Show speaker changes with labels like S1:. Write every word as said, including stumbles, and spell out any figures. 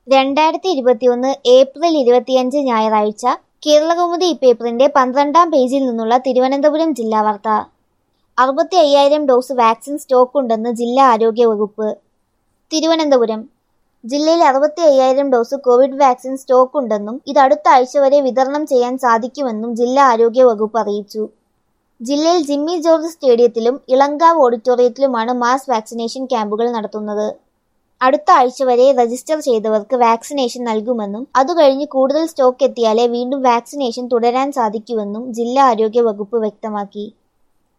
S1: രണ്ടായിരത്തി ഇരുപത്തിയൊന്ന് ഏപ്രിൽ ഇരുപത്തിയഞ്ച് ഞായറാഴ്ച കേരളകൗമുദി പേപ്പറിന്റെ പന്ത്രണ്ടാം പേജിൽ നിന്നുള്ള തിരുവനന്തപുരം ജില്ലാ വാർത്ത. അറുപത്തി അയ്യായിരം ഡോസ് വാക്സിൻ സ്റ്റോക്കുണ്ടെന്ന് ജില്ലാ ആരോഗ്യ വകുപ്പ്. തിരുവനന്തപുരം ജില്ലയിൽ അറുപത്തി അയ്യായിരം ഡോസ് കോവിഡ് വാക്സിൻ സ്റ്റോക്കുണ്ടെന്നും ഇത് അടുത്ത ആഴ്ച വരെ വിതരണം ചെയ്യാൻ സാധിക്കുമെന്നും ജില്ലാ ആരോഗ്യ വകുപ്പ് അറിയിച്ചു. ജില്ലയിൽ ജിമ്മി ജോർജ് സ്റ്റേഡിയത്തിലും ഇളങ്കാവ് ഓഡിറ്റോറിയത്തിലുമാണ് മാസ് വാക്സിനേഷൻ ക്യാമ്പുകൾ നടത്തുന്നത്. അടുത്ത ആഴ്ച വരെ രജിസ്റ്റർ ചെയ്തവർക്ക് വാക്സിനേഷൻ നൽകുമെന്നും അതുകഴിഞ്ഞ് കൂടുതൽ സ്റ്റോക്ക് എത്തിയാലേ വീണ്ടും വാക്സിനേഷൻ തുടരാൻ സാധിക്കൂവെന്നും ജില്ലാ ആരോഗ്യ വകുപ്പ് വ്യക്തമാക്കി.